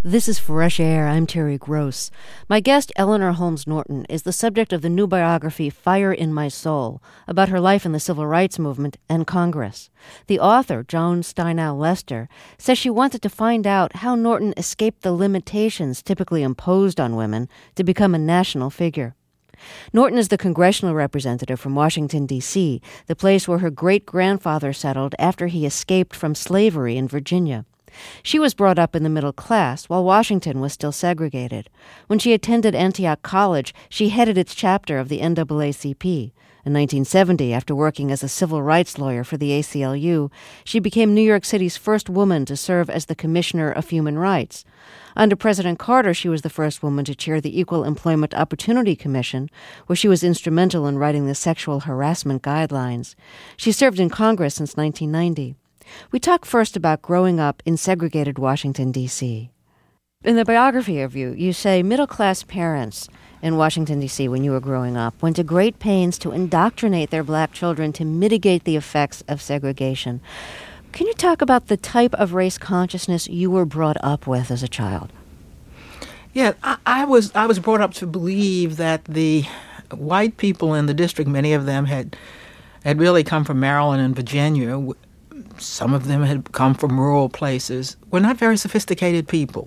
This is Fresh Air. I'm Terry Gross. My guest, Eleanor Holmes Norton, is the subject of the new biography Fire in My Soul, about her life in the civil rights movement and Congress. The author, Joan Steinow Lester, says she wanted to find out how Norton escaped the limitations typically imposed on women to become a national figure. Norton is the congressional representative from Washington, D.C., the place where her great-grandfather settled after he escaped from slavery in Virginia. She was brought up in the middle class, while Washington was still segregated. When she attended Antioch College, she headed its chapter of the NAACP. In 1970, after working as a civil rights lawyer for the ACLU, she became New York City's first woman to serve as the Commissioner of Human Rights. Under President Carter, she was the first woman to chair the Equal Employment Opportunity Commission, where she was instrumental in writing the sexual harassment guidelines. She served in Congress since 1990. We talk first about growing up in segregated Washington, D.C. In the biography of you, you say middle-class parents in Washington, D.C., when you were growing up, went to great pains to indoctrinate their black children to mitigate the effects of segregation. Can you talk about the type of race consciousness you were brought up with as a child? Yeah, I was brought up to believe that the white people in the district, many of them had really come from Maryland and Virginia. Some of them had come from rural places, were not very sophisticated people,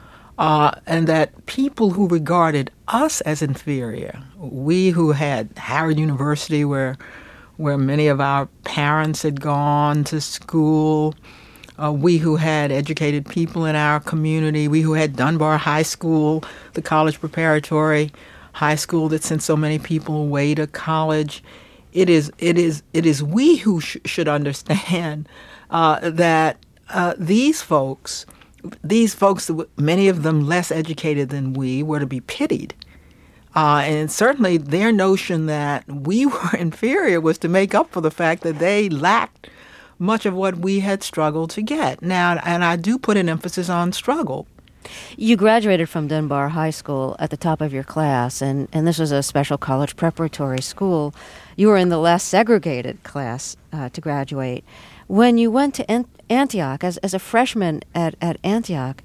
and that people who regarded us as inferior, we who had Howard University, where many of our parents had gone to school, we who had educated people in our community, we who had Dunbar High School, the college preparatory high school that sent so many people away to college. It is we who should understand that these folks, many of them less educated than we, were to be pitied. And certainly their notion that we were inferior was to make up for the fact that they lacked much of what we had struggled to get. Now, and I do put an emphasis on struggle. You graduated from Dunbar High School at the top of your class, and this was a special college preparatory school. You were in the less segregated class to graduate. When you went to Antioch, as a freshman at Antioch,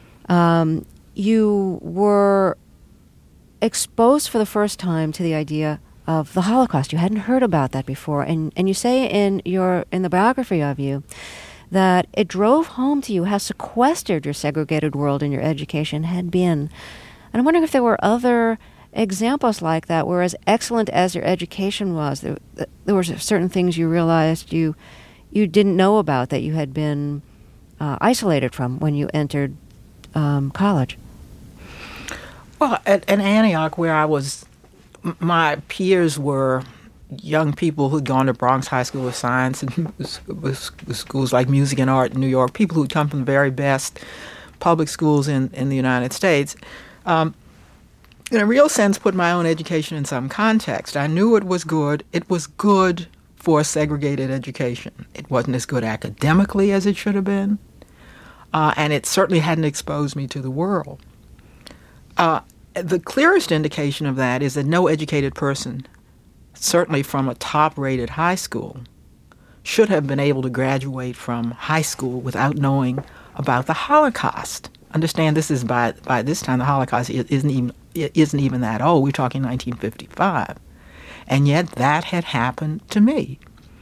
you were exposed for the first time to the idea of the Holocaust. You hadn't heard about that before, and you say in the biography of you that it drove home to you how sequestered your segregated world and your education had been. And I'm wondering if there were other examples like that, where as excellent as your education was, there were certain things you realized you didn't know about, that you had been isolated from when you entered college. Well, at Antioch, where I was, my peers were young people who'd gone to Bronx High School of Science and schools like Music and Art in New York, people who'd come from the very best public schools in the United States. In a real sense, put my own education in some context. I knew it was good. It was good for segregated education. It wasn't as good academically as it should have been, and it certainly hadn't exposed me to the world. The clearest indication of that is that no educated person, certainly from a top-rated high school, should have been able to graduate from high school without knowing about the Holocaust. Understand, this is by this time the Holocaust isn't even that old. We're talking 1955, and yet that had happened to me.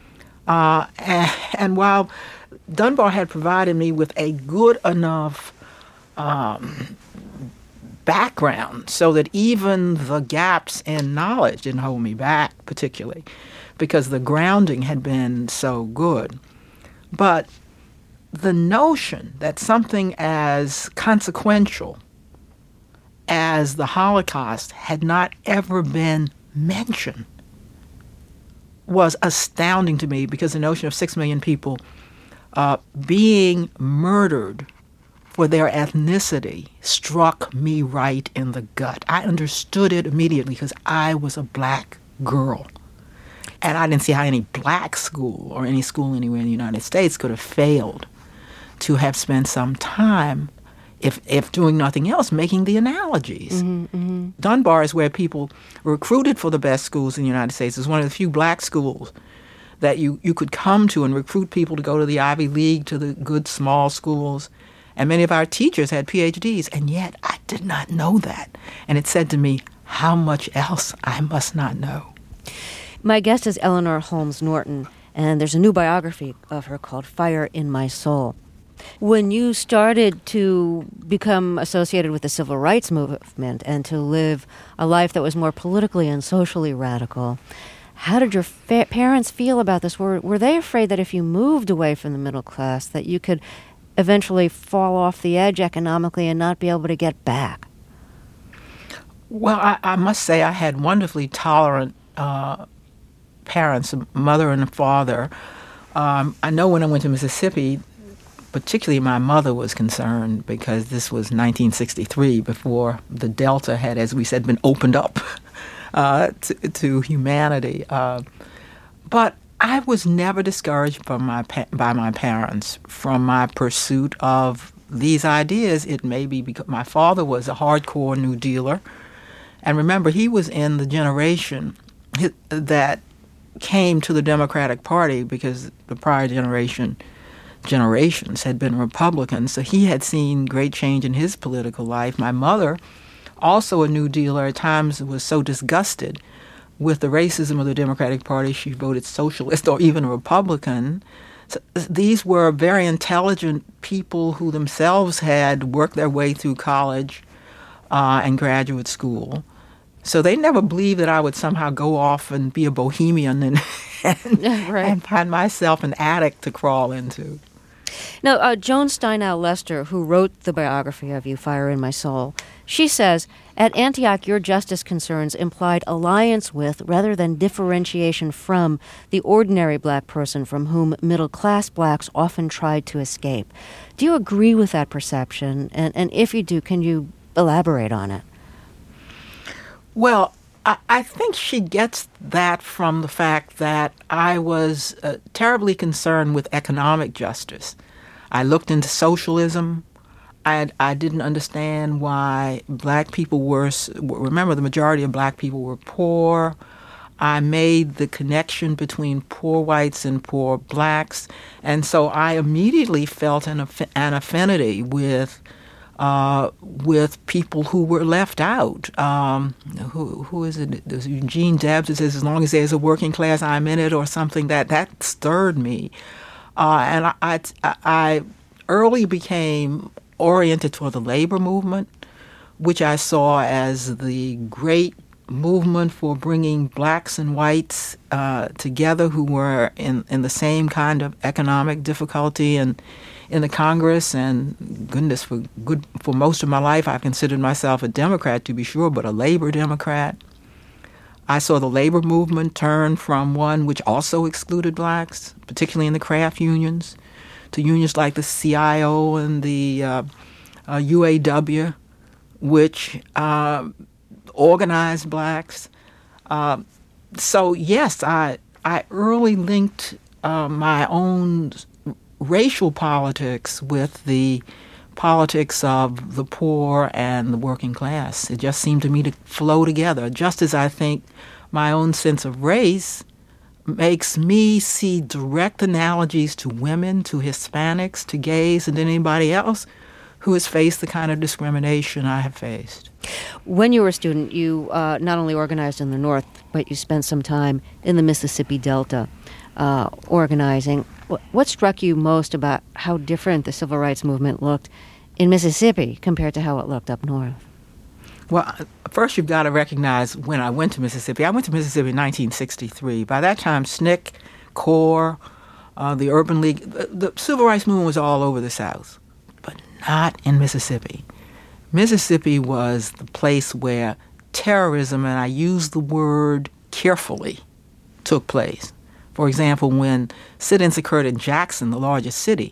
And while Dunbar had provided me with a good enough background so that even the gaps in knowledge didn't hold me back particularly, because the grounding had been so good. But the notion that something as consequential as the Holocaust had not ever been mentioned was astounding to me, because the notion of 6 million people being murdered for their ethnicity struck me right in the gut. I understood it immediately because I was a black girl. And I didn't see how any black school or any school anywhere in the United States could have failed to have spent some time, if doing nothing else, making the analogies. Mm-hmm, mm-hmm. Dunbar is where people were recruited for the best schools in the United States. It's one of the few black schools that you could come to and recruit people to go to the Ivy League, to the good small schools. And many of our teachers had PhDs, and yet I did not know that. And it said to me, how much else I must not know. My guest is Eleanor Holmes Norton, and there's a new biography of her called Fire in My Soul. When you started to become associated with the civil rights movement and to live a life that was more politically and socially radical, how did your parents feel about this? Were they afraid that if you moved away from the middle class that you could eventually fall off the edge economically and not be able to get back? Well, I must say I had wonderfully tolerant parents, a mother and a father. I know when I went to Mississippi, particularly my mother was concerned because this was 1963, before the Delta had, as we said, been opened up to humanity. But I was never discouraged by my parents from my pursuit of these ideas. It may be because my father was a hardcore New Dealer. And remember, he was in the generation that came to the Democratic Party because the prior generations had been Republicans. So he had seen great change in his political life. My mother, also a New Dealer, at times was so disgusted with the racism of the Democratic Party, she voted socialist or even Republican. So these were very intelligent people who themselves had worked their way through college and graduate school. So they never believed that I would somehow go off and be a bohemian and find myself an attic to crawl into. Now, Joan Steinow Lester, who wrote the biography of you, Fire in My Soul, she says, at Antioch, your justice concerns implied alliance with, rather than differentiation from, the ordinary black person from whom middle-class blacks often tried to escape. Do you agree with that perception? And if you do, can you elaborate on it? Well, I think she gets that from the fact that I was terribly concerned with economic justice. I looked into socialism. I didn't understand why black people were, remember, the majority of black people were poor. I made the connection between poor whites and poor blacks. And so I immediately felt an affinity with people who were left out. Who is it? There's Eugene Debs that says, as long as there's a working class, I'm in it, or something. That stirred me. And I early became oriented toward the labor movement, which I saw as the great movement for bringing blacks and whites together who were in the same kind of economic difficulty and in the Congress. And goodness, for most of my life, I've considered myself a Democrat, to be sure, but a labor Democrat. I saw the labor movement turn from one which also excluded blacks, particularly in the craft unions, to unions like the CIO and the UAW, which organized blacks. So yes, I early linked my own racial politics with the politics of the poor and the working class. It just seemed to me to flow together, just as I think my own sense of race makes me see direct analogies to women, to Hispanics, to gays, and anybody else who has faced the kind of discrimination I have faced. When you were a student, you not only organized in the North, but you spent some time in the Mississippi Delta organizing. What struck you most about how different the civil rights movement looked in Mississippi compared to how it looked up north? Well, first you've got to recognize when I went to Mississippi. I went to Mississippi in 1963. By that time, SNCC, CORE, the Urban League, the civil rights movement was all over the South, but not in Mississippi. Mississippi was the place where terrorism, and I use the word carefully, took place. For example, when sit-ins occurred in Jackson, the largest city,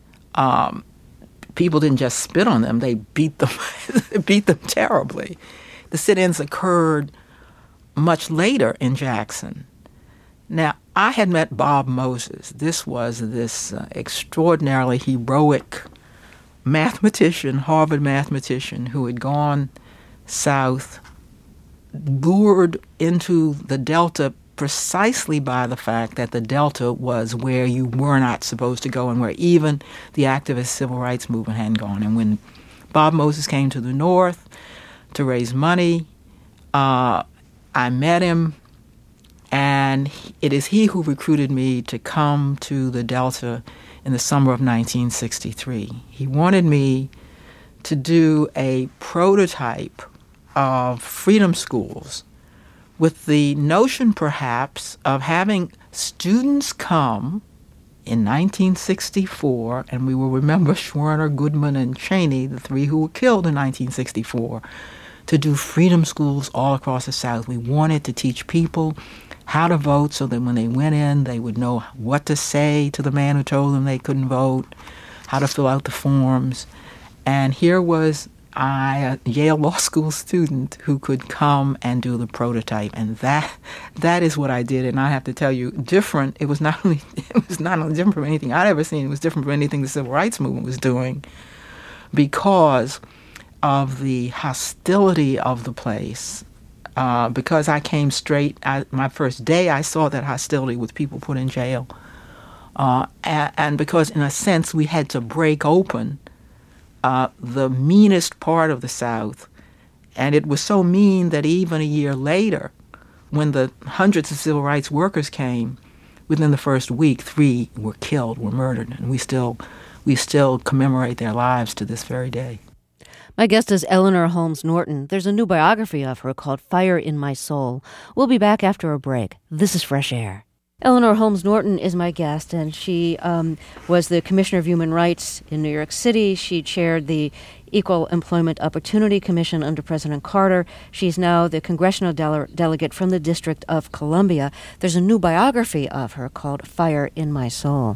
people didn't just spit on them, they beat them beat them terribly. The sit-ins occurred much later in Jackson. Now, I had met Bob Moses. This was this extraordinarily heroic mathematician, Harvard mathematician, who had gone south, lured into the Delta precisely by the fact that the Delta was where you were not supposed to go and where even the activist civil rights movement hadn't gone. And when Bob Moses came to the North to raise money, I met him, and it is he who recruited me to come to the Delta in the summer of 1963. He wanted me to do a prototype of freedom schools with the notion, perhaps, of having students come in 1964, and we will remember Schwerner, Goodman, and Cheney, the three who were killed in 1964, to do freedom schools all across the South. We wanted to teach people how to vote so that when they went in, they would know what to say to the man who told them they couldn't vote, how to fill out the forms. And here was I, a Yale Law School student, who could come and do the prototype, and that is what I did. And I have to tell you, different. It was not only different from anything I'd ever seen. It was different from anything the civil rights movement was doing, because of the hostility of the place. Because I came straight. My first day, I saw that hostility with people put in jail, and because in a sense we had to break open the meanest part of the South. And it was so mean that even a year later, when the hundreds of civil rights workers came, within the first week, 3 were killed, were murdered. And we still commemorate their lives to this very day. My guest is Eleanor Holmes Norton. There's a new biography of her called Fire in My Soul. We'll be back after a break. This is Fresh Air. Eleanor Holmes Norton is my guest, and she was the Commissioner of Human Rights in New York City. She chaired the Equal Employment Opportunity Commission under President Carter. She's now the congressional delegate from the District of Columbia. There's a new biography of her called Fire in My Soul.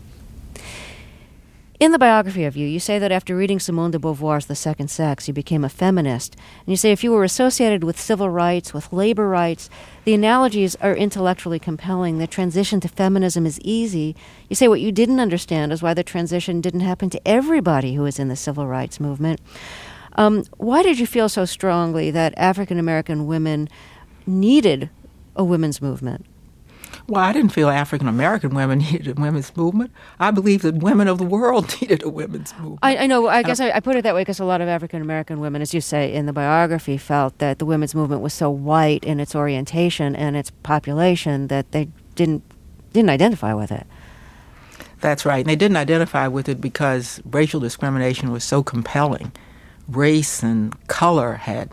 In the biography of you, you say that after reading Simone de Beauvoir's The Second Sex, you became a feminist. And you say if you were associated with civil rights, with labor rights, the analogies are intellectually compelling. The transition to feminism is easy. You say what you didn't understand is why the transition didn't happen to everybody who was in the civil rights movement. Why did you feel so strongly that African American women needed a women's movement? Well, I didn't feel African American women needed a women's movement. I believe that women of the world needed a women's movement. I know. I guess I put it that way because a lot of African American women, as you say in the biography, felt that the women's movement was so white in its orientation and its population that they didn't identify with it. That's right. And they didn't identify with it because racial discrimination was so compelling. Race and color had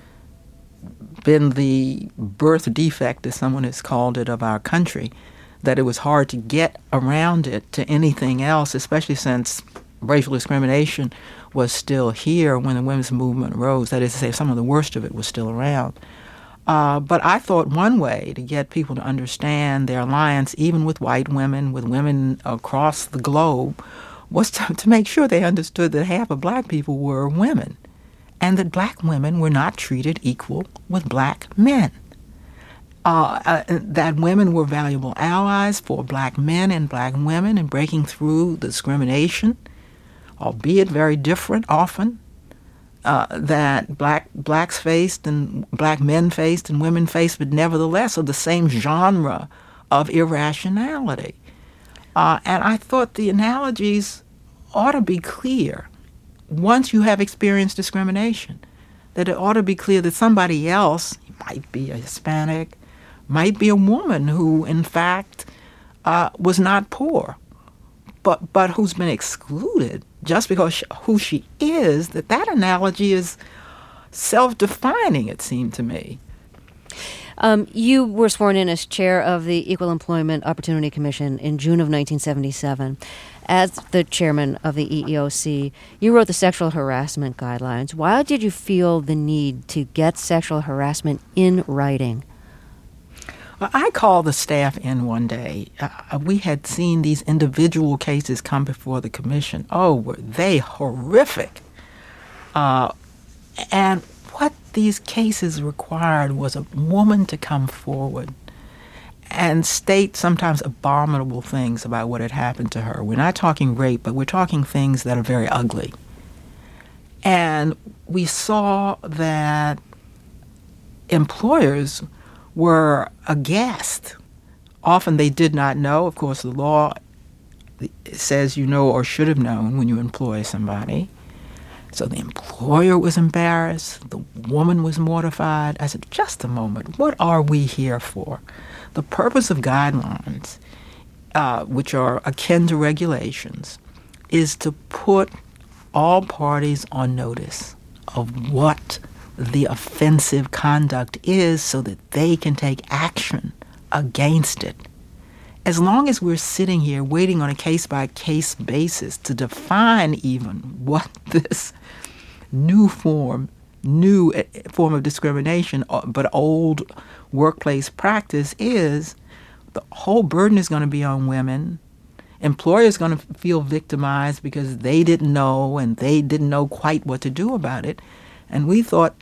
been the birth defect, as someone has called it, of our country, that it was hard to get around it to anything else, especially since racial discrimination was still here when the women's movement arose. That is to say, some of the worst of it was still around. But I thought one way to get people to understand their alliance, even with white women, with women across the globe, was to make sure they understood that half of black people were women, and that black women were not treated equal with black men. That women were valuable allies for black men and black women in breaking through the discrimination, albeit very different often, that blacks faced and black men faced and women faced, but nevertheless of the same genre of irrationality. And I thought the analogies ought to be clear. Once you have experienced discrimination, that it ought to be clear that somebody else, might be a Hispanic, might be a woman who, in fact, was not poor, but who's been excluded just because who she is, that analogy is self-defining, it seemed to me. You were sworn in as chair of the Equal Employment Opportunity Commission in June of 1977. As the chairman of the EEOC, you wrote the sexual harassment guidelines. Why did you feel the need to get sexual harassment in writing? I called the staff in one day. We had seen these individual cases come before the commission. Oh, were they horrific. And what these cases required was a woman to come forward and state sometimes abominable things about what had happened to her. We're not talking rape, but we're talking things that are very ugly. And we saw that employers were aghast Often they did not know. Of course, the law says you know or should have known when you employ somebody. So the employer was embarrassed. The woman was mortified. I said, just a moment. What are we here for? The purpose of guidelines, which are akin to regulations, is to put all parties on notice of what the offensive conduct is so that they can take action against it. As long as we're sitting here waiting on a case-by-case basis to define even what this new form of discrimination, but old workplace practice is, the whole burden is going to be on women. Employers going to feel victimized because they didn't know and they didn't know quite what to do about it. And I thought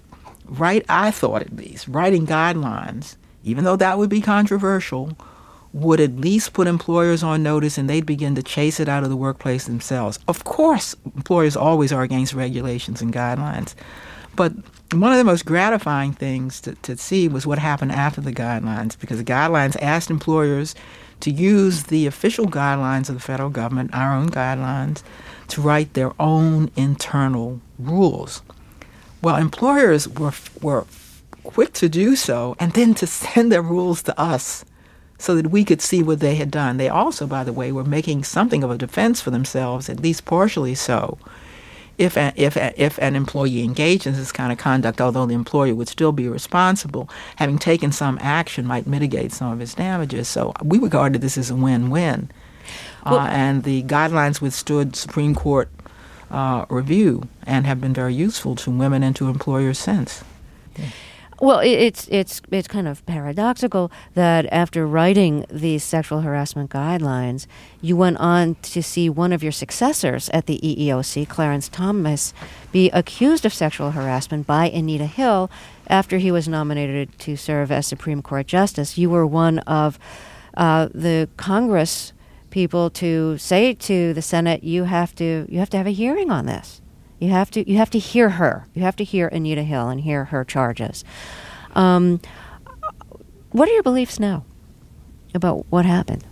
at least, writing guidelines, even though that would be controversial, would at least put employers on notice and they'd begin to chase it out of the workplace themselves. Of course, employers always are against regulations and guidelines. But one of the most gratifying things to see was what happened after the guidelines, because the guidelines asked employers to use the official guidelines of the federal government, our own guidelines, to write their own internal rules. Well, employers were quick to do so and then to send their rules to us so that we could see what they had done. They also, by the way, were making something of a defense for themselves, at least partially so, if an employee engaged in this kind of conduct, although the employer would still be responsible, having taken some action might mitigate some of its damages. So we regarded this as a win-win. And the guidelines withstood Supreme Court review and have been very useful to women and to employers since. Yeah. Well, it's kind of paradoxical that after writing these sexual harassment guidelines, you went on to see one of your successors at the EEOC, Clarence Thomas, be accused of sexual harassment by Anita Hill after he was nominated to serve as Supreme Court Justice. You were one of the Congress people to say to the Senate, you have to have a hearing on this. You have to hear her. You have to hear Anita Hill and hear her charges. What are your beliefs now about what happened?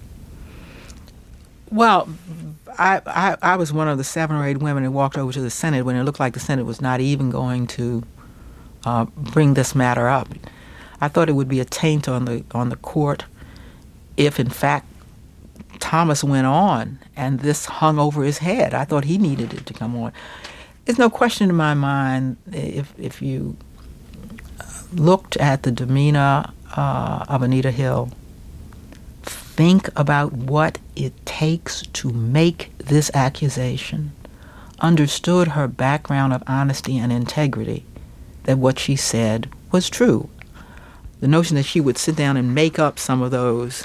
Well, I was one of the 7 or 8 women who walked over to the Senate when it looked like the Senate was not even going to bring this matter up. I thought it would be a taint on the court if, in fact, Thomas went on and this hung over his head. I thought he needed it to come on. There's no question in my mind, if you looked at the demeanor of Anita Hill, think about what it takes to make this accusation, understood her background of honesty and integrity, that what she said was true. The notion that she would sit down and make up some of those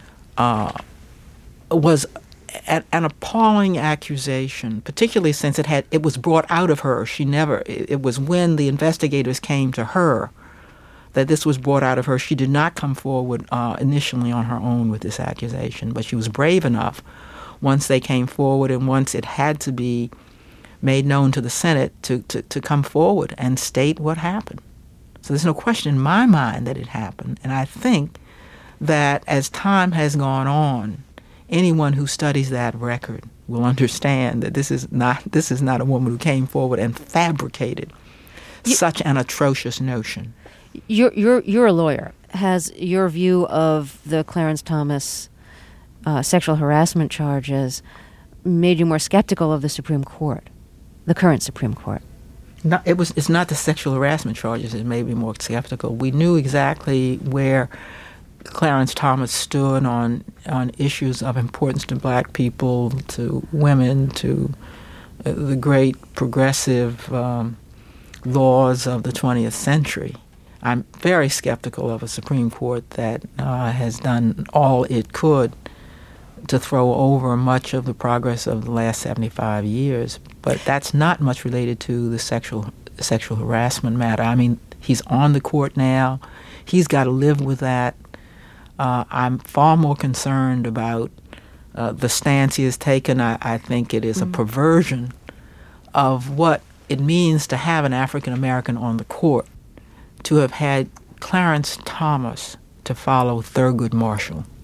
was an appalling accusation, particularly since it was brought out of her. It was when the investigators came to her that this was brought out of her. She did not come forward initially on her own with this accusation, but she was brave enough once they came forward and once it had to be made known to the Senate to come forward and state what happened. So there's no question in my mind that it happened. And I think that as time has gone on, anyone who studies that record will understand that this is not a woman who came forward and fabricated such an atrocious notion. You're a lawyer. Has your view of the Clarence Thomas sexual harassment charges made you more skeptical of the Supreme Court, the current Supreme Court? No, it's not the sexual harassment charges that made me more skeptical. We knew exactly where Clarence Thomas stood on issues of importance to black people, to women, to the great progressive laws of the 20th century. I'm very skeptical of a Supreme Court that has done all it could to throw over much of the progress of the last 75 years. But that's not much related to the sexual harassment matter. I mean, he's on the court now. He's got to live with that. I'm far more concerned about the stance he has taken. I think it is a perversion of what it means to have an African American on the court, to have had Clarence Thomas to follow Thurgood Marshall.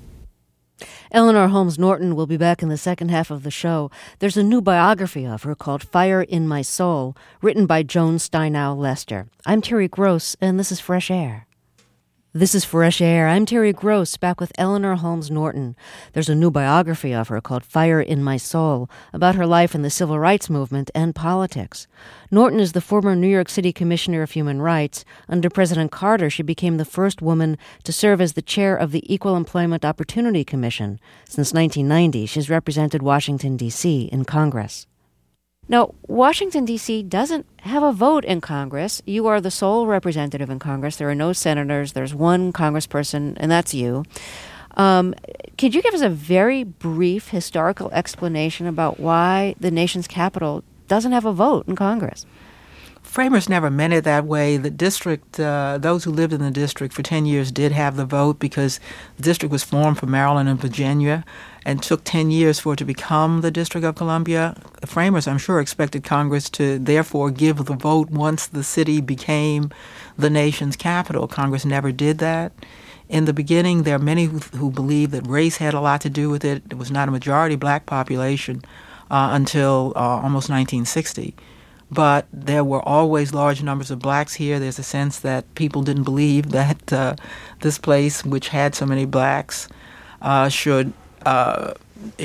Eleanor Holmes Norton will be back in the second half of the show. There's a new biography of her called Fire in My Soul, written by Joan Steinow Lester. I'm Terry Gross, and this is Fresh Air. This is Fresh Air. I'm Terry Gross, back with Eleanor Holmes Norton. There's a new biography of her called Fire in My Soul, about her life in the civil rights movement and politics. Norton is the former New York City Commissioner of Human Rights. Under President Carter, she became the first woman to serve as the chair of the Equal Employment Opportunity Commission. Since 1990, she's represented Washington, D.C. in Congress. Now, Washington, D.C. doesn't have a vote in Congress. You are the sole representative in Congress. There are no senators. There's one congressperson, and that's you. Could you give us a very brief historical explanation about why the nation's capital doesn't have a vote in Congress? Framers never meant it that way. The district, those who lived in the district for 10 years did have the vote because the district was formed for Maryland and Virginia and took 10 years for it to become the District of Columbia. The framers, I'm sure, expected Congress to therefore give the vote once the city became the nation's capital. Congress never did that. In the beginning, there are many who believe that race had a lot to do with it. It was not a majority black population until almost 1960. But there were always large numbers of blacks here. There's a sense that people didn't believe that this place, which had so many blacks, should have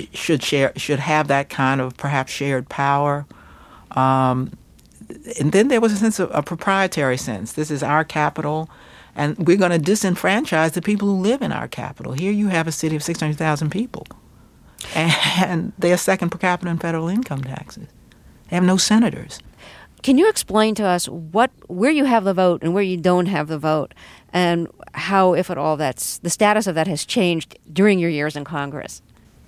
that kind of perhaps shared power. And then there was a sense of a proprietary sense. This is our capital, and we're going to disenfranchise the people who live in our capital. Here you have a city of 600,000 people, and they are second per capita in federal income taxes. They have no senators. Can you explain to us where you have the vote and where you don't have the vote, and how, if at all, the status of that has changed during your years in Congress?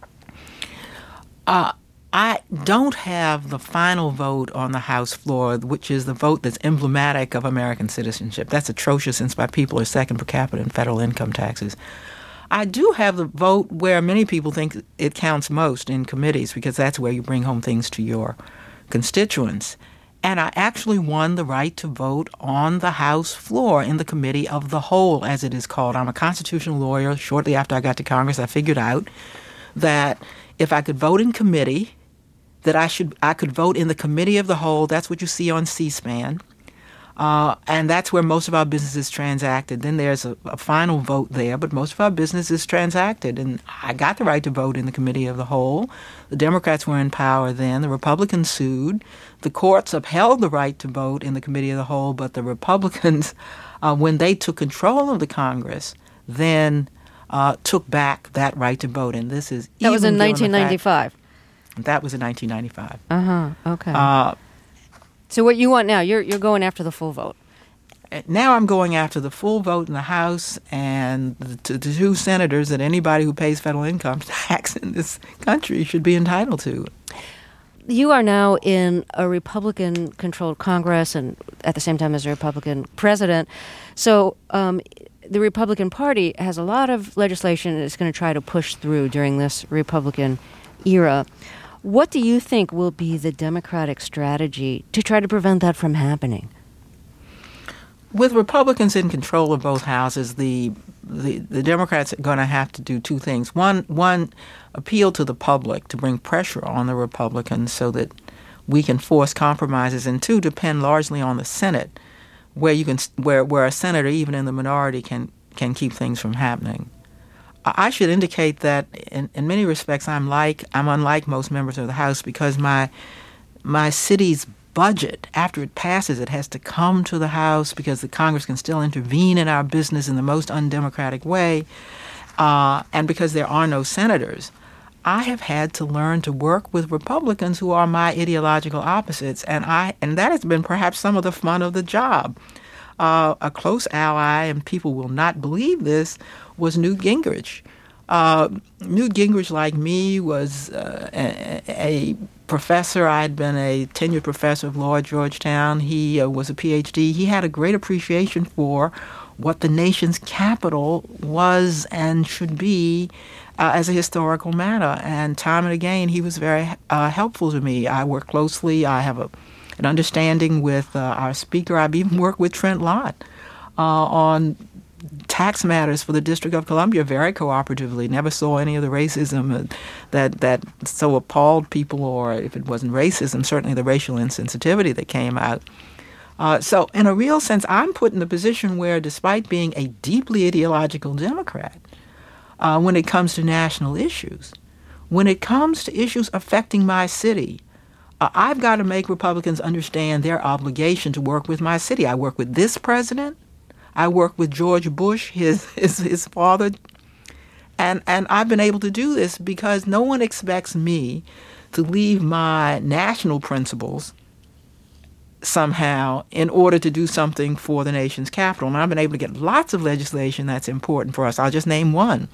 I don't have the final vote on the House floor, which is the vote that's emblematic of American citizenship. That's atrocious since my people are second per capita in federal income taxes. I do have the vote where many people think it counts most, in committees, because that's where you bring home things to your constituents. And I actually won the right to vote on the House floor in the Committee of the Whole, as it is called. I'm a constitutional lawyer. Shortly after I got to Congress, I figured out that if I could vote in committee, that I could vote in the Committee of the Whole. That's what you see on C-SPAN. And that's where most of our business is transacted. Then there's a final vote there, but most of our business is transacted. And I got the right to vote in the Committee of the Whole. The Democrats were in power then. The Republicans sued. The courts upheld the right to vote in the Committee of the Whole, but the Republicans, when they took control of the Congress, then took back that right to vote. And this is that was in 1995. That was in 1995. Okay. So what you want now, you're going after the full vote. Now I'm going after the full vote in the House and the two senators that anybody who pays federal income tax in this country should be entitled to. You are now in a Republican-controlled Congress and at the same time as a Republican president. So the Republican Party has a lot of legislation it's going to try to push through during this Republican era. What do you think will be the Democratic strategy to try to prevent that from happening? With Republicans in control of both houses, the Democrats are going to have to do two things. One, appeal to the public to bring pressure on the Republicans so that we can force compromises, and two, depend largely on the Senate, where a senator, even in the minority, can keep things from happening. I should indicate that in many respects I'm unlike most members of the House because my city's budget, after it passes, it has to come to the House because the Congress can still intervene in our business in the most undemocratic way, and because there are no senators. I have had to learn to work with Republicans who are my ideological opposites, and that has been perhaps some of the fun of the job. A close ally, and people will not believe this, was Newt Gingrich. Newt Gingrich, like me, was a professor. I had been a tenured professor of law at Georgetown. He was a PhD. He had a great appreciation for what the nation's capital was and should be as a historical matter. And time and again, he was very helpful to me. I work closely. I have an understanding with our speaker. I've even worked with Trent Lott on tax matters for the District of Columbia very cooperatively. Never saw any of the racism that so appalled people, or if it wasn't racism, certainly the racial insensitivity that came out. So in a real sense, I'm put in the position where, despite being a deeply ideological Democrat, when it comes to national issues, when it comes to issues affecting my city, I've got to make Republicans understand their obligation to work with my city. I work with this president. I work with George Bush, his father. And I've been able to do this because no one expects me to leave my national principles somehow in order to do something for the nation's capital. And I've been able to get lots of legislation that's important for us. I'll just name one.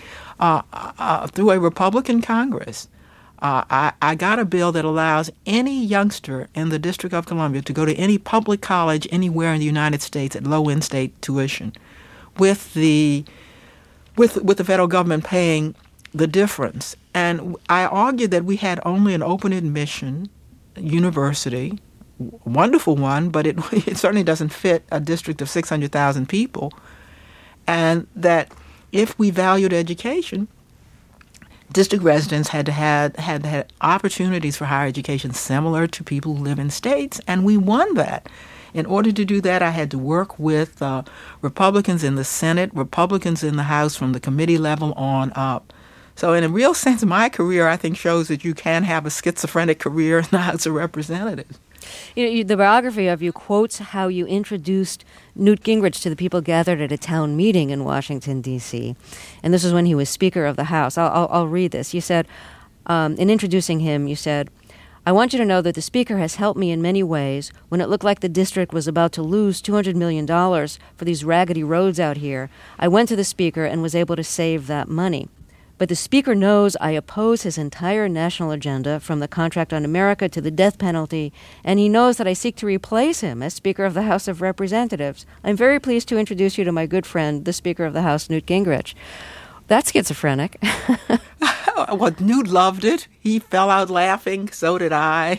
Through a Republican Congress, I got a bill that allows any youngster in the District of Columbia to go to any public college anywhere in the United States at low in-state tuition, with the federal government paying the difference. And I argued that we had only an open admission university, wonderful one, but it certainly doesn't fit a district of 600,000 people, and that if we valued education, district residents had opportunities for higher education similar to people who live in states, and we won that. In order to do that, I had to work with Republicans in the Senate, Republicans in the House from the committee level on up. So in a real sense, my career, I think, shows that you can have a schizophrenic career in the House of Representatives. The biography of you quotes how you introduced Newt Gingrich to the people gathered at a town meeting in Washington, D.C. And this is when he was Speaker of the House. I'll read this. You said, in introducing him, you said, "I want you to know that the Speaker has helped me in many ways. When it looked like the district was about to lose $200 million for these raggedy roads out here, I went to the Speaker and was able to save that money. But the Speaker knows I oppose his entire national agenda, from the Contract on America to the death penalty, and he knows that I seek to replace him as Speaker of the House of Representatives. I'm very pleased to introduce you to my good friend, the Speaker of the House, Newt Gingrich." That's schizophrenic. Well, Newt loved it. He fell out laughing. So did I.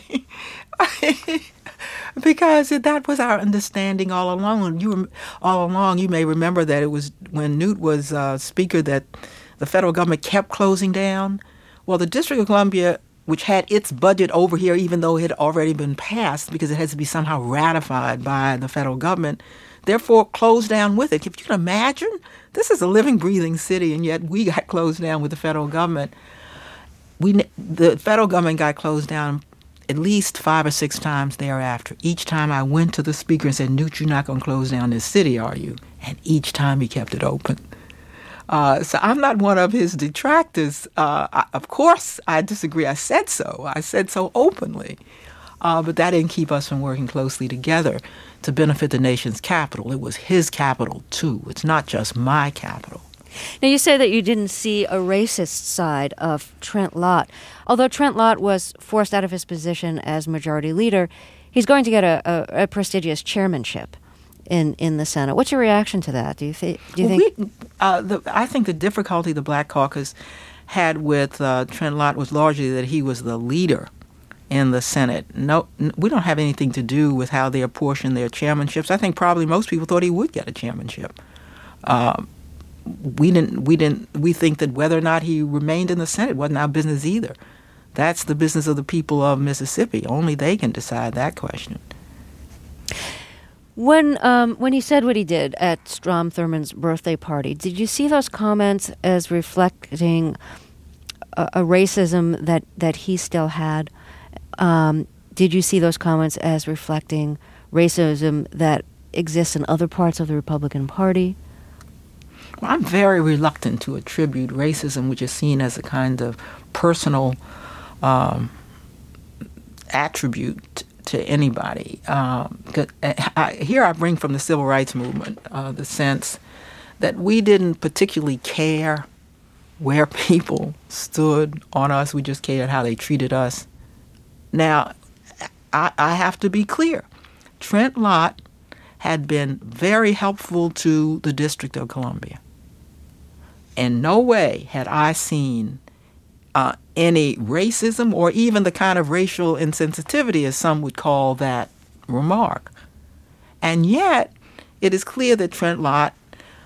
Because that was our understanding all along. You may remember that it was when Newt was Speaker that the federal government kept closing down. Well, the District of Columbia, which had its budget over here, even though it had already been passed because it has to be somehow ratified by the federal government, therefore closed down with it. If you can imagine, this is a living, breathing city, and yet we got closed down with the federal government. The federal government got closed down at least 5 or 6 times thereafter. Each time I went to the Speaker and said, "Newt, you're not going to close down this city, are you?" And each time he kept it open. So I'm not one of his detractors. Of course, I disagree. I said so openly. But that didn't keep us from working closely together to benefit the nation's capital. It was his capital, too. It's not just my capital. Now, you say that you didn't see a racist side of Trent Lott. Although Trent Lott was forced out of his position as majority leader, he's going to get a prestigious chairmanship in the Senate. What's your reaction to that? Do you think? I think the difficulty the Black Caucus had with Trent Lott was largely that he was the leader in the Senate. No, we don't have anything to do with how they apportion their chairmanships. I think probably most people thought he would get a chairmanship. We think that whether or not he remained in the Senate wasn't our business either. That's the business of the people of Mississippi. Only they can decide that question. When he said what he did at Strom Thurmond's birthday party, did you see those comments as reflecting a racism that he still had? Did you see those comments as reflecting racism that exists in other parts of the Republican Party? Well, I'm very reluctant to attribute racism, which is seen as a kind of personal attribute, to anybody. Here I bring from the Civil Rights Movement the sense that we didn't particularly care where people stood on us. We just cared how they treated us. Now, I have to be clear. Trent Lott had been very helpful to the District of Columbia. In no way had I seen any racism or even the kind of racial insensitivity, as some would call that remark. And yet, it is clear that Trent Lott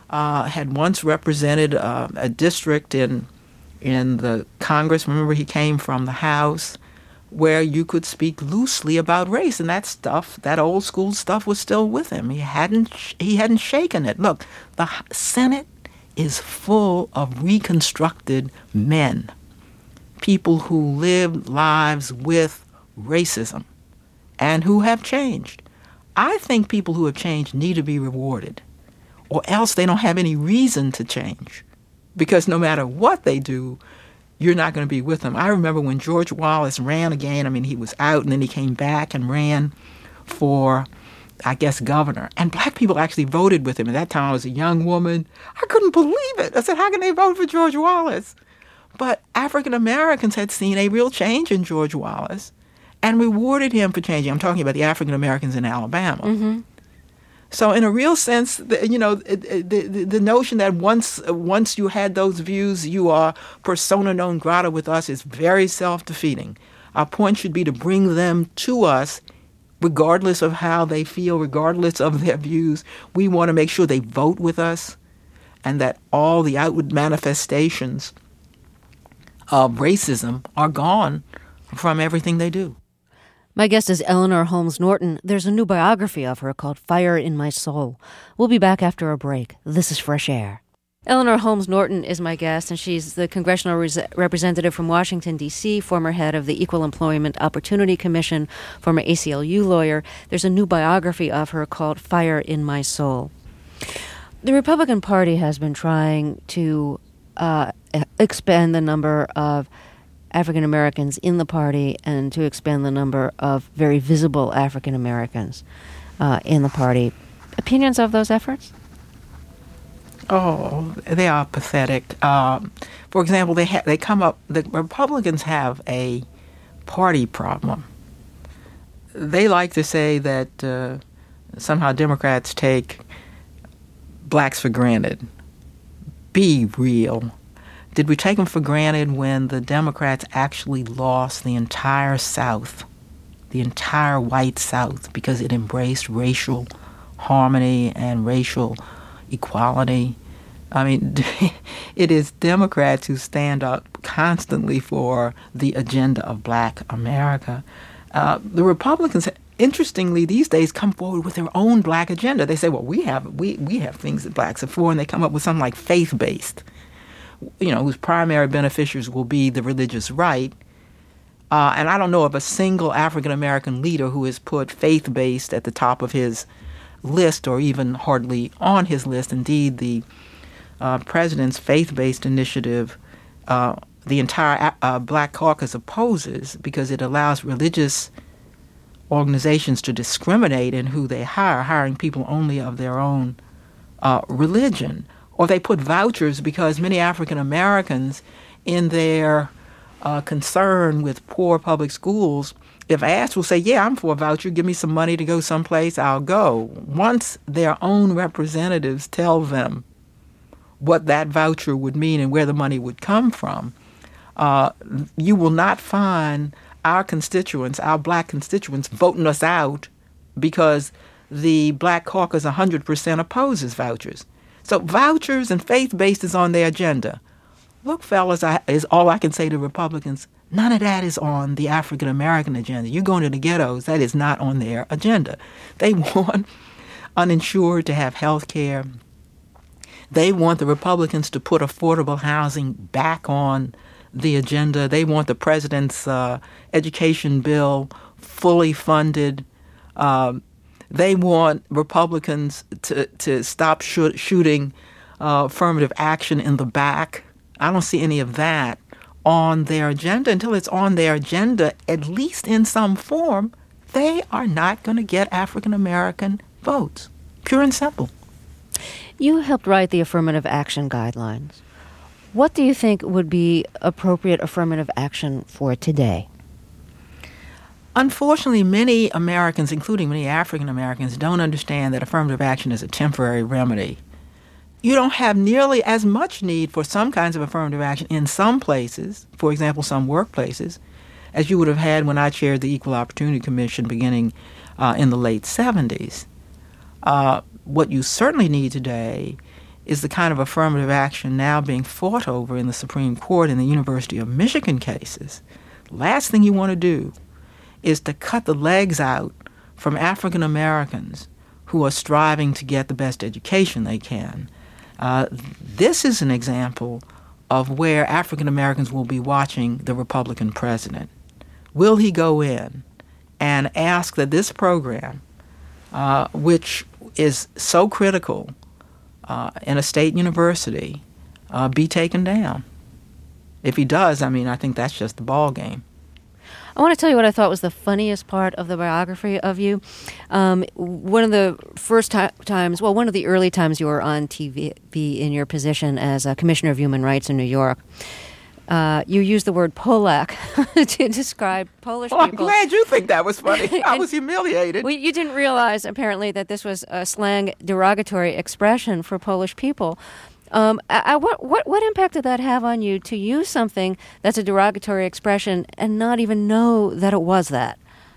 had once represented a district in the Congress. Remember, he came from the House, where you could speak loosely about race, and that stuff, that old school stuff, was still with him. He hadn't shaken it. Look, the Senate is full of reconstructed men, people who lived lives with racism and who have changed. I think people who have changed need to be rewarded, or else they don't have any reason to change, because no matter what they do, you're not going to be with them. I remember when George Wallace ran again. I mean, he was out and then he came back and ran for, I guess, governor. And black people actually voted with him. At that time, I was a young woman. I couldn't believe it. I said, how can they vote for George Wallace? But African Americans had seen a real change in George Wallace and rewarded him for changing. I'm talking about the African Americans in Alabama. Mm-hmm. So in a real sense, the notion that once you had those views, you are persona non grata with us is very self-defeating. Our point should be to bring them to us regardless of how they feel, regardless of their views. We want to make sure they vote with us and that all the outward manifestations of racism are gone from everything they do. My guest is Eleanor Holmes Norton. There's a new biography of her called Fire in My Soul. We'll be back after a break. This is Fresh Air. Eleanor Holmes Norton is my guest, and she's the congressional representative from Washington, D.C., former head of the Equal Employment Opportunity Commission, former ACLU lawyer. There's a new biography of her called Fire in My Soul. The Republican Party has been trying to expand the number of African Americans in the party and to expand the number of very visible African Americans in the party. Opinions of those efforts? Oh, they are pathetic. For example, the Republicans have a party problem. They like to say that somehow Democrats take blacks for granted. Be real. Did we take them for granted when the Democrats actually lost the entire South, the entire white South, because it embraced racial harmony and racial equality? I mean, it is Democrats who stand up constantly for the agenda of black America. The Republicans, interestingly, these days come forward with their own black agenda. They say, well, we have things that blacks are for, and they come up with something like faith-based, whose primary beneficiaries will be the religious right. And I don't know of a single African-American leader who has put faith-based at the top of his list or even hardly on his list. Indeed, the president's faith-based initiative, the entire Black Caucus opposes because it allows religious organizations to discriminate in who they hire, hiring people only of their own religion. Or they put vouchers because many African Americans, in their concern with poor public schools, if asked, will say, yeah, I'm for a voucher. Give me some money to go someplace, I'll go. Once their own representatives tell them what that voucher would mean and where the money would come from, you will not find our constituents, our black constituents, voting us out because the Black Caucus 100% opposes vouchers. So vouchers and faith-based is on their agenda. Look, fellas, is all I can say to Republicans. None of that is on the African-American agenda. You're going to the ghettos. That is not on their agenda. They want uninsured to have health care. They want the Republicans to put affordable housing back on the agenda. They want the president's education bill fully funded. They want Republicans to stop shooting affirmative action in the back. I don't see any of that on their agenda. Until it's on their agenda, at least in some form, they are not going to get African American votes. Pure and simple. You helped write the affirmative action guidelines. What do you think would be appropriate affirmative action for today? Unfortunately, many Americans, including many African Americans, don't understand that affirmative action is a temporary remedy. You don't have nearly as much need for some kinds of affirmative action in some places, for example, some workplaces, as you would have had when I chaired the Equal Opportunity Commission beginning in the late 70s. What you certainly need today is the kind of affirmative action now being fought over in the Supreme Court in the University of Michigan cases. Last thing you want to do is to cut the legs out from African Americans who are striving to get the best education they can. This is an example of where African Americans will be watching the Republican president. Will he go in and ask that this program, which is so critical in a state university, be taken down? If he does, I think that's just the ball game. I want to tell you what I thought was the funniest part of the biography of you. One of the first times, one of the early times you were on TV in your position as a Commissioner of Human Rights in New York, you used the word Polak to describe Polish people. I'm glad you think that was funny. I was humiliated. Well, you didn't realize, apparently, that this was a slang derogatory expression for Polish people. What impact did that have on you to use something that's a derogatory expression and not even know that it was that?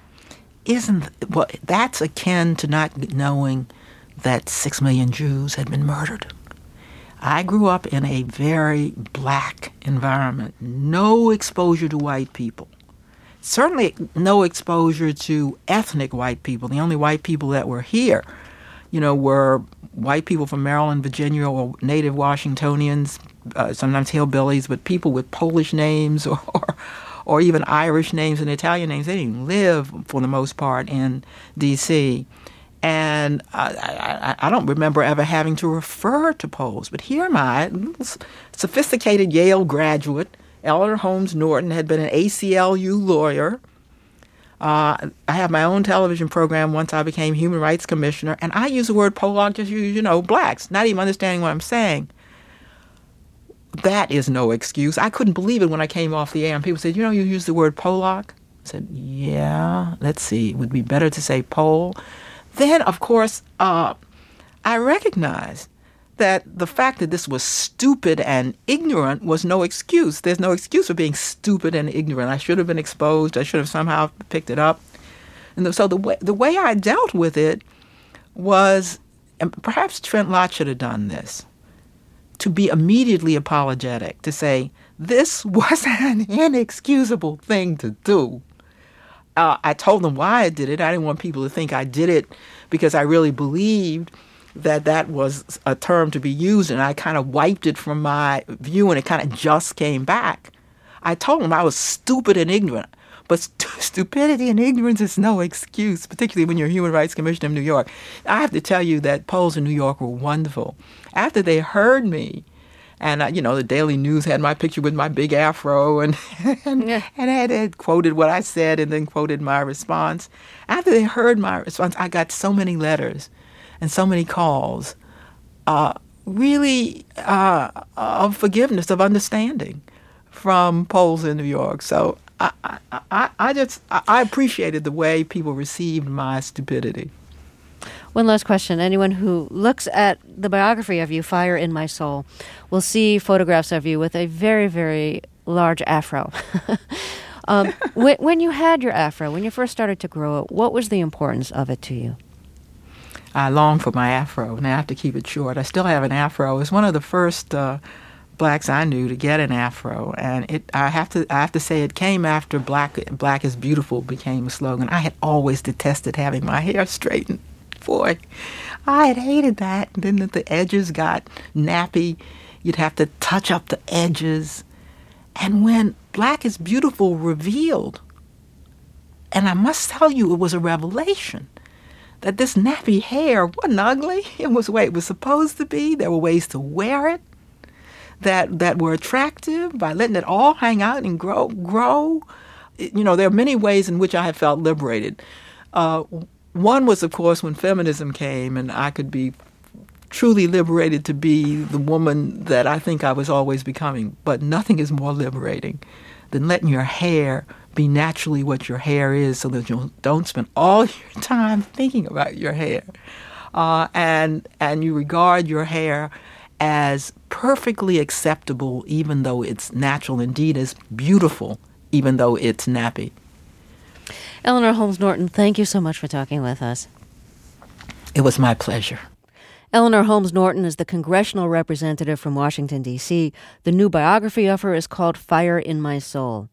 That's akin to not knowing that 6 million Jews had been murdered. I grew up in a very black environment, no exposure to white people. Certainly no exposure to ethnic white people. The only white people that were here, were white people from Maryland, Virginia, or native Washingtonians, sometimes hillbillies, but people with Polish names or even Irish names and Italian names. They didn't live, for the most part, in D.C., and I don't remember ever having to refer to Poles. But here am I, sophisticated Yale graduate. Eleanor Holmes Norton had been an ACLU lawyer. I have my own television program once I became Human Rights Commissioner, and I use the word Polak just use, blacks, not even understanding what I'm saying. That is no excuse. I couldn't believe it when I came off the air, and people said, you use the word Polak? I said, yeah, let's see, it would be better to say Pole. Then, of course, I recognized that the fact that this was stupid and ignorant was no excuse. There's no excuse for being stupid and ignorant. I should have been exposed. I should have somehow picked it up. And so the way I dealt with it was, and perhaps Trent Lott should have done this, to be immediately apologetic, to say, this was an inexcusable thing to do. I told them why I did it. I didn't want people to think I did it because I really believed that was a term to be used, and I kind of wiped it from my view, and it kind of just came back. I told them I was stupid and ignorant, but stupidity and ignorance is no excuse, particularly when you're Human Rights Commissioner of New York. I have to tell you that Poles in New York were wonderful. After they heard me, and the Daily News had my picture with my big afro, and had quoted what I said and then quoted my response. After they heard my response, I got so many letters and so many calls, really of forgiveness, of understanding from Poles in New York. So I appreciated the way people received my stupidity. One last question. Anyone who looks at the biography of you, Fire in My Soul, will see photographs of you with a very, very large afro. When you had your afro, when you first started to grow it, what was the importance of it to you? I long for my afro, and I have to keep it short. I still have an afro. It's one of the first blacks I knew to get an afro, and I have to say it came after Black is Beautiful became a slogan. I had always detested having my hair straightened. Boy, I had hated that. And then the edges got nappy. You'd have to touch up the edges. And when Black is Beautiful revealed, and I must tell you, it was a revelation, that this nappy hair wasn't ugly. It was the way it was supposed to be. There were ways to wear it that were attractive by letting it all hang out and grow. There are many ways in which I have felt liberated. One was, of course, when feminism came, and I could be truly liberated to be the woman that I think I was always becoming. But nothing is more liberating than letting your hair be naturally what your hair is, so that you don't spend all your time thinking about your hair. And you regard your hair as perfectly acceptable, even though it's natural, indeed as beautiful, even though it's nappy. Eleanor Holmes Norton, thank you so much for talking with us. It was my pleasure. Eleanor Holmes Norton is the congressional representative from Washington, D.C. The new biography of her is called Fire in My Soul.